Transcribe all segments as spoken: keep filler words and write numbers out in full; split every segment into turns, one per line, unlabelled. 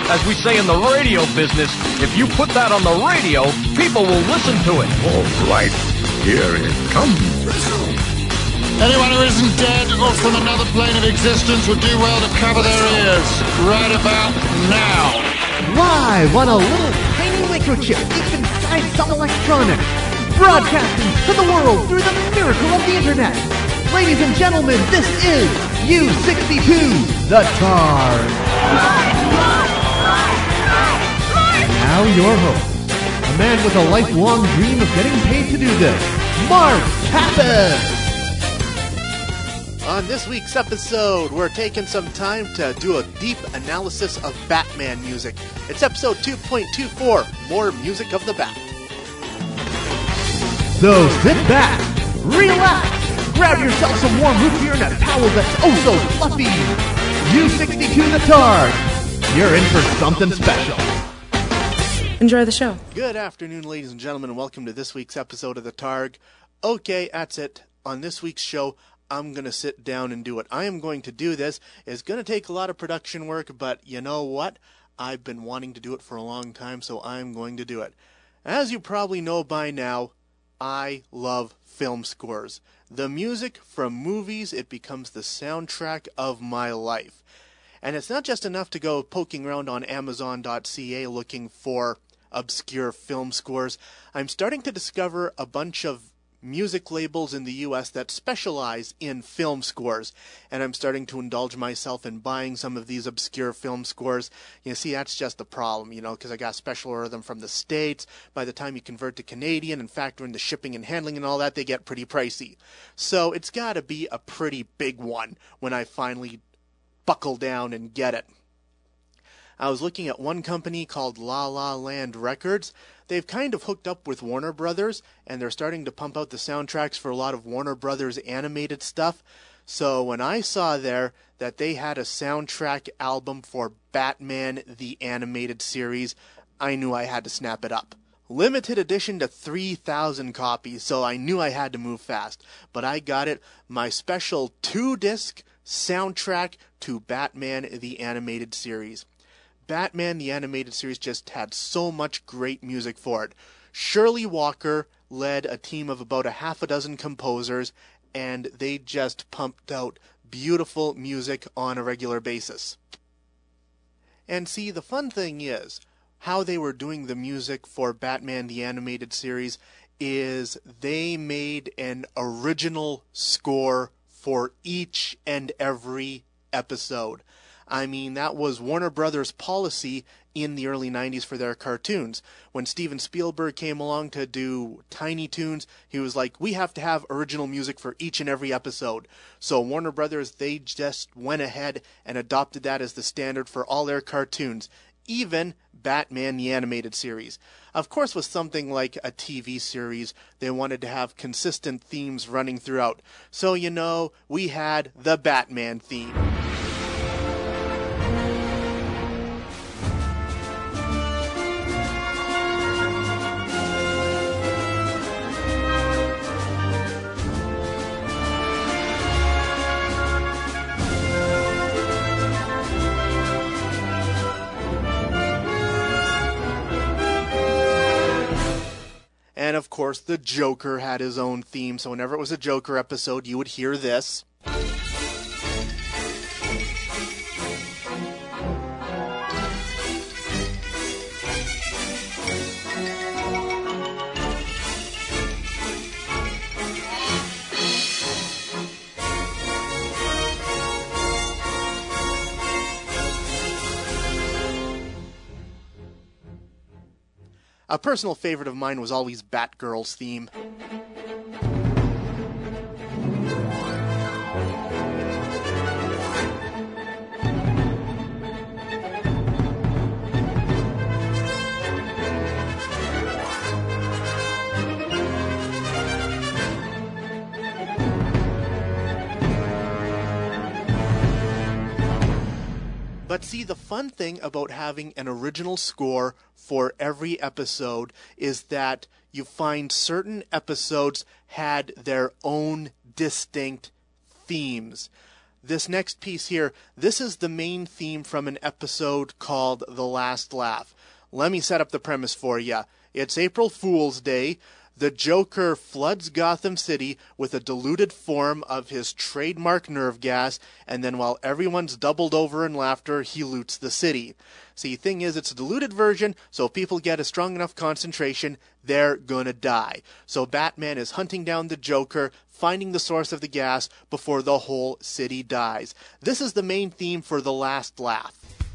As we say in the radio business, if you put that on the radio, people will listen to it.
All right, here it comes.
Anyone who isn't dead or from another plane of existence would do well to cover their ears right about now.
Live on a little tiny microchip deep inside some electronics, broadcasting to the world through the miracle of the internet. Ladies and gentlemen, this is U sixty-two, the Targ. And now your host, a man with a lifelong dream of getting paid to do this, Mark Pappas.
On this week's episode, we're taking some time to do a deep analysis of Batman music. It's episode two point two four, More Music of the Bat.
So sit back, relax, grab yourself some warm root beer and a towel that's oh so fluffy. U sixty-two the Targ. You're in for something special.
Enjoy the show.
Good afternoon, ladies and gentlemen, and welcome to this week's episode of the Targ. Okay, that's it. On this week's show, I'm going to sit down and do it. I am going to do this. It's going to take a lot of production work, but you know what? I've been wanting to do it for a long time, so I'm going to do it. As you probably know by now, I love film scores. The music from movies, it becomes the soundtrack of my life. And it's not just enough to go poking around on Amazon dot C A looking for obscure film scores. I'm starting to discover a bunch of music labels in the U S that specialize in film scores, and I'm starting to indulge myself in buying some of these obscure film scores. You see, that's just the problem, you know, because I got special order them from the States. By the time you convert to Canadian and factor in the shipping and handling and all that, they get pretty pricey. So it's got to be a pretty big one when I finally buckle down and get it. I was looking at one company called La La Land Records. They've kind of hooked up with Warner Brothers, and they're starting to pump out the soundtracks for a lot of Warner Brothers animated stuff. So when I saw there that they had a soundtrack album for Batman the Animated Series, I knew I had to snap it up. Limited edition to three thousand copies, so I knew I had to move fast. But I got it, my special two-disc soundtrack to Batman the Animated Series. Batman the Animated Series just had so much great music for it. Shirley Walker led a team of about a half a dozen composers, and they just pumped out beautiful music on a regular basis. And see, the fun thing is, how they were doing the music for Batman the Animated Series is they made an original score for each and every episode. I mean, that was Warner Brothers' policy in the early nineties for their cartoons. When Steven Spielberg came along to do Tiny Toons, he was like, we have to have original music for each and every episode. So Warner Brothers, they just went ahead and adopted that as the standard for all their cartoons, even Batman the Animated Series. Of course, with something like a T V series, they wanted to have consistent themes running throughout. So, you know, we had the Batman theme. And of course, the Joker had his own theme, so whenever it was a Joker episode, you would hear this. A personal favorite of mine was always Batgirl's theme. But see, the fun thing about having an original score for every episode is that you find certain episodes had their own distinct themes. this next piece here, this is the main theme from an episode called The Last Laugh. Let me set up the premise for you. It's April Fool's Day. The Joker floods Gotham City with a diluted form of his trademark nerve gas, and then while everyone's doubled over in laughter, he loots the city. See, thing is, it's a diluted version, so if people get a strong enough concentration, they're gonna die. So Batman is hunting down the Joker, finding the source of the gas before the whole city dies. This is the main theme for The Last Laugh.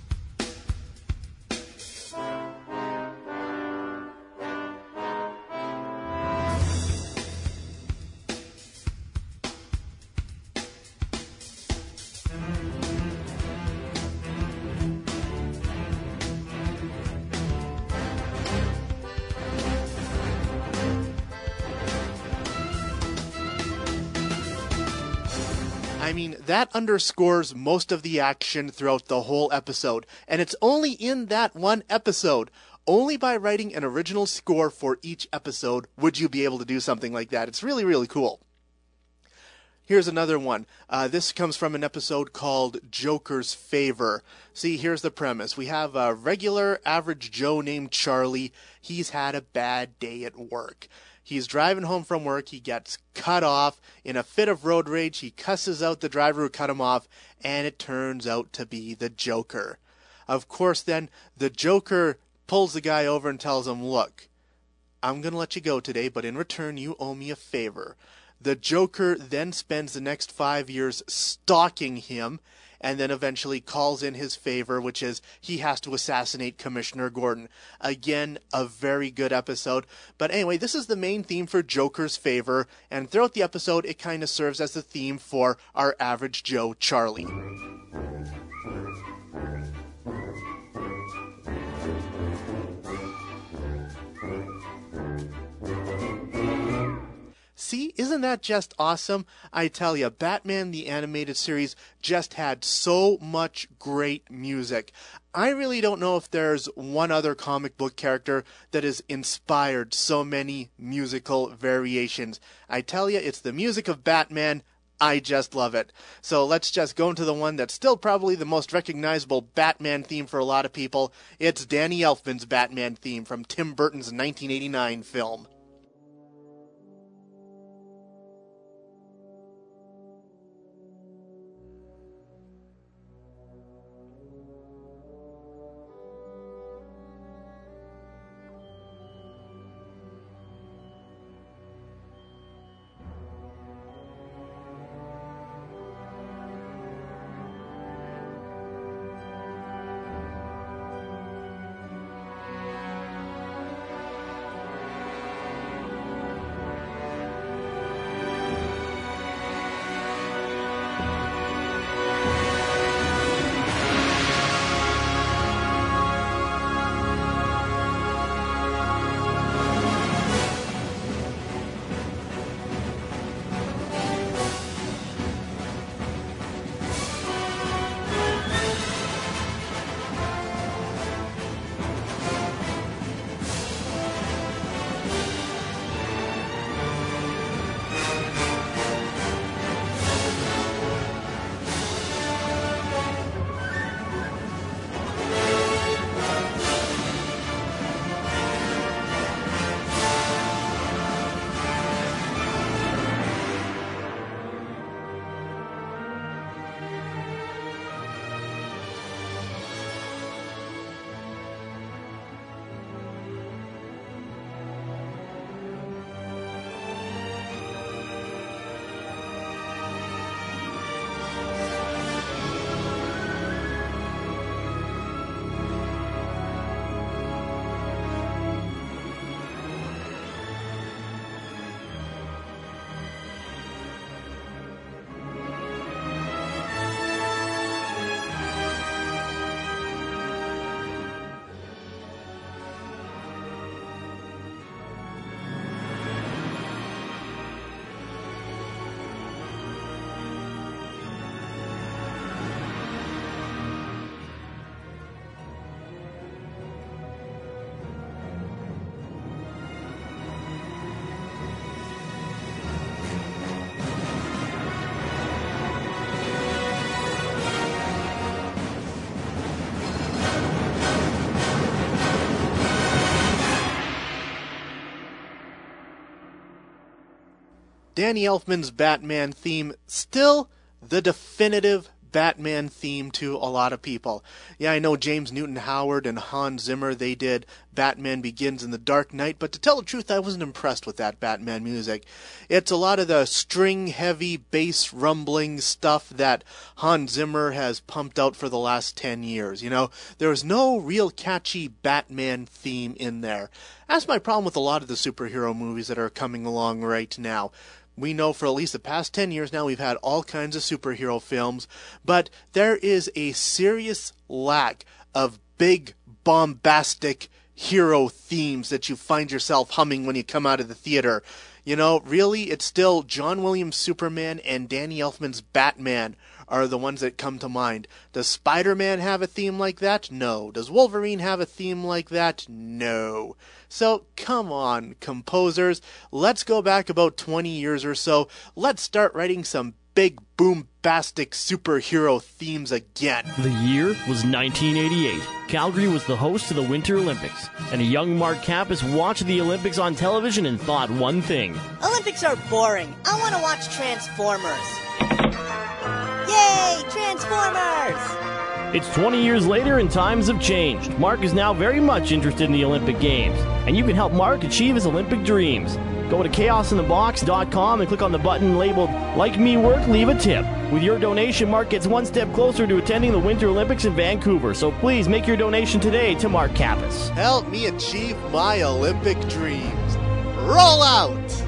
I mean, that underscores most of the action throughout the whole episode, and it's only in that one episode. Only by writing an original score for each episode would you be able to do something like that. It's really, really cool. Here's another one. Uh, this comes from an episode called Joker's Favor. See, here's the premise. We have a regular, average Joe named Charlie. He's had a bad day at work. He's driving home from work, he gets cut off. In a fit of road rage, he cusses out the driver who cut him off, and it turns out to be the Joker. Of course, then, the Joker pulls the guy over and tells him, look, I'm going to let you go today, but in return, you owe me a favor. The Joker then spends the next five years stalking him, and then eventually calls in his favor, which is he has to assassinate Commissioner Gordon. Again, a very good episode. But anyway, this is the main theme for Joker's Favor, and throughout the episode, it kind of serves as the theme for our average Joe, Charlie. See, isn't that just awesome? I tell you, Batman the Animated Series just had so much great music. I really don't know if there's one other comic book character that has inspired so many musical variations. I tell you, it's the music of Batman. I just love it. So let's just go into the one that's still probably the most recognizable Batman theme for a lot of people. It's Danny Elfman's Batman theme from Tim Burton's nineteen eighty-nine film. Danny Elfman's Batman theme still the definitive Batman theme to a lot of people. Yeah, I know James Newton Howard and Hans Zimmer, they did Batman Begins and The Dark Knight, but to tell the truth, I wasn't impressed with that Batman music. It's a lot of the string-heavy, bass rumbling stuff that Hans Zimmer has pumped out for the last ten years, you know? There was no real catchy Batman theme in there. That's my problem with a lot of the superhero movies that are coming along right now. We know for at least the past ten years now we've had all kinds of superhero films, but there is a serious lack of big, bombastic hero themes that you find yourself humming when you come out of the theater. You know, really, it's still John Williams' Superman and Danny Elfman's Batman are the ones that come to mind. Does Spider-Man have a theme like that? No. Does Wolverine have a theme like that? No. So, come on, composers. Let's go back about twenty years or so. Let's start writing some big, boombastic superhero themes again.
The year was nineteen eighty-eight. Calgary was the host to the Winter Olympics, and a young Mark Kappas watched the Olympics on television and thought one thing.
Olympics are boring. I want to watch Transformers. Yay, Transformers!
It's twenty years later and times have changed. Mark is now very much interested in the Olympic Games, and you can help Mark achieve his Olympic dreams. Go to chaos in the box dot com and click on the button labeled Like Me Work, Leave a Tip. With your donation, Mark gets one step closer to attending the Winter Olympics in Vancouver, so please make your donation today to Mark Kappas.
Help me achieve my Olympic dreams. Roll out!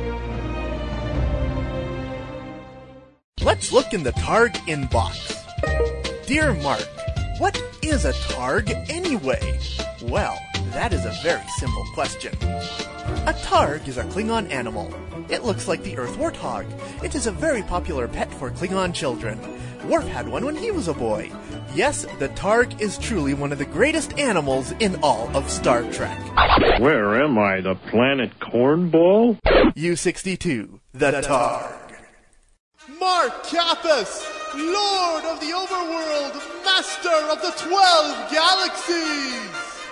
Let's look in the Targ inbox. Dear Mark, what is a Targ anyway? Well, that is a very simple question. A Targ is a Klingon animal. It looks like the Earth warthog. It is a very popular pet for Klingon children. Worf had one when he was a boy. Yes, the Targ is truly one of the greatest animals in all of Star Trek.
Where am I, the planet Cornball?
U sixty-two, the Targ. Mark Kappas, Lord of the Overworld, Master of the Twelve Galaxies!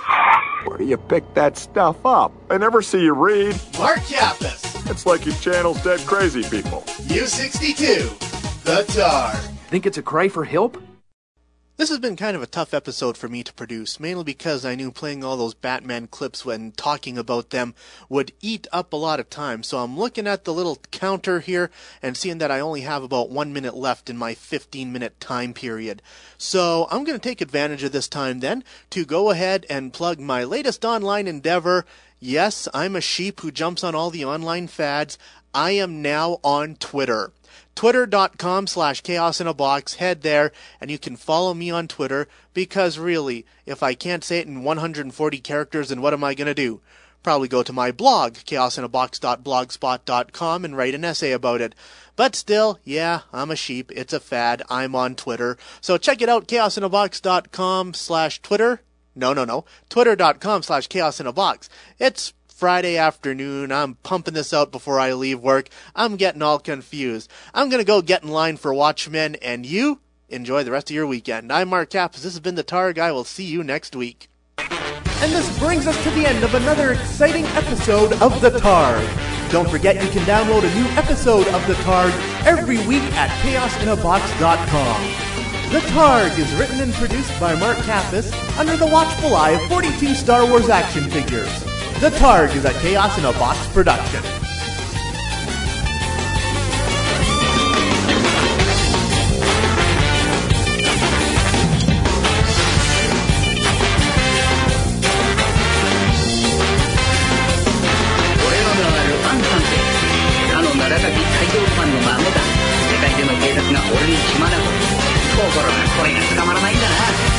Where do you pick that stuff up? I never see you read.
Mark Kappas.
It's like you channels dead crazy people.
U sixty-two, the Targ.
Think it's a cry for help?
This has been kind of a tough episode for me to produce, mainly because I knew playing all those Batman clips when talking about them would eat up a lot of time. So I'm looking at the little counter here and seeing that I only have about one minute left in my fifteen minute time period. So I'm going to take advantage of this time then to go ahead and plug my latest online endeavor. Yes, I'm a sheep who jumps on all the online fads. I am now on Twitter. Twitter.com slash chaos in a box. Head there and you can follow me on Twitter, because really, if I can't say it in one hundred forty characters, then what am I going to do? Probably go to my blog, chaos in a box dot blogspot dot com, and write an essay about it. But still, yeah, I'm a sheep. It's a fad. I'm on Twitter. So check it out, chaos in a box dot com slash Twitter. No, no, no. Twitter.com slash chaos in a box. It's Friday afternoon. I'm pumping this out before I leave work. I'm getting all confused. I'm going to go get in line for Watchmen, and you enjoy the rest of your weekend. I'm Mark Kappas. This has been the Targ. I will see you next week.
And this brings us to the end of another exciting episode of The Targ. Don't forget you can download a new episode of The Targ every week at chaos in a box dot com. The Targ is written and produced by Mark Kappas under the watchful eye of forty-two Star Wars action figures. The Targ is a Chaos in a Box production.
Ora, これが捕まらないんだな。